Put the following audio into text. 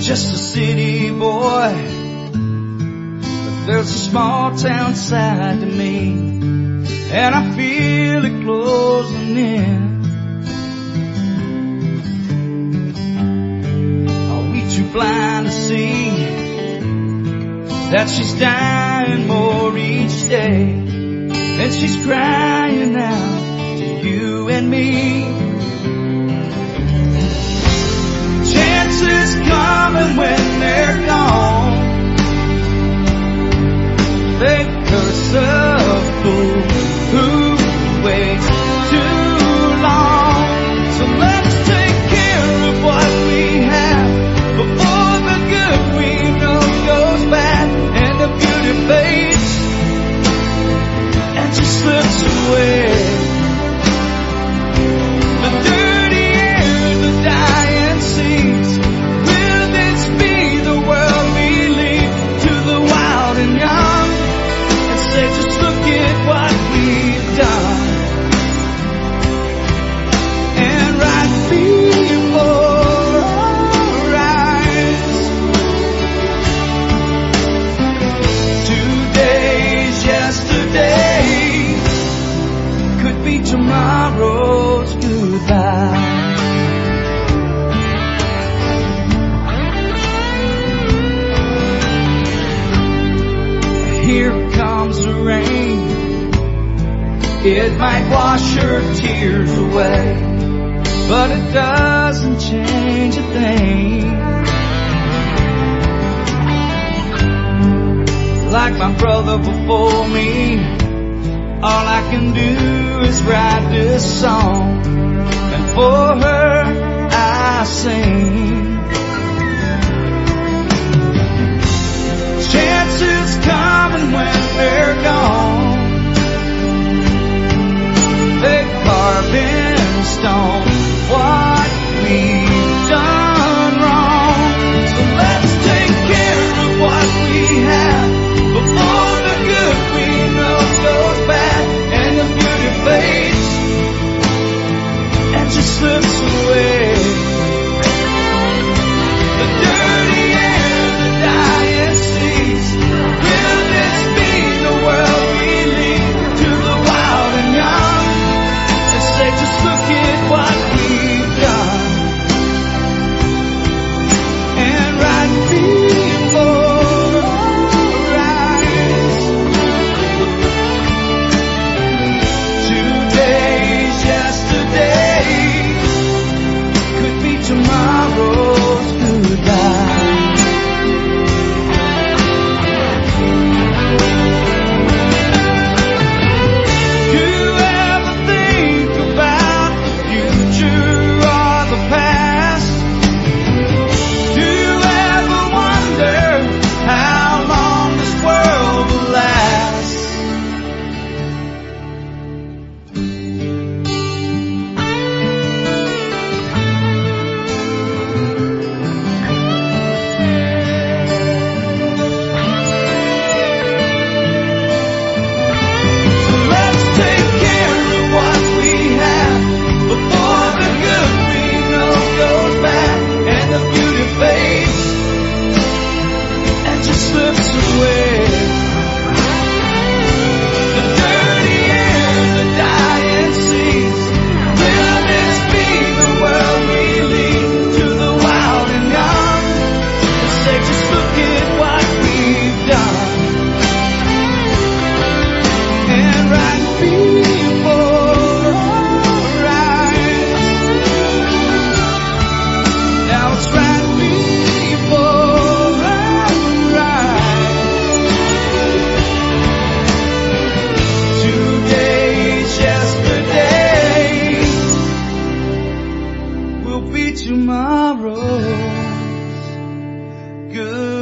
just a city boy, but there's a small town side to me, and I feel it closing in. Are we too blind to see that she's dying more each day, and she's crying out to you and me? Chances coming when they're gone, they curse a fool who waits too long. So let's take care of what we have before the good we know goes bad, and the beauty fades and she slips away. The dirty air, the dying seas, will this be the world we leave to the wild and young, and say just look at what we've done, and right before our eyes, today's yesterday could be tomorrow's goodbye. Here comes the rain, it might wash her tears away, but it doesn't change a thing. Like my brother before me, all I can do is write this song, and for her I sing. Chances coming when they're gone, they carve in stone what we've done wrong. So let's take care of what we have before the good we know goes bad, and the beauty fades and just slips away. The dirty air, the dying seas, will this be the world we leave to the wild and young, and say just look at what we've done, and right before our eyes, today's yesterday could be tomorrow's goodbye. Do you ever think about the future or the past? Do you ever wonder how long this world will last? So let's take care of what we have before the good we know goes bad, and the beauty fades and just slips away. The dirty air, the dying seas, will this be the world we leave to the wild and young, and say just look at what we've done, and right before our eyes, now it's right before our eyes, today's yesterday will be tomorrow's good.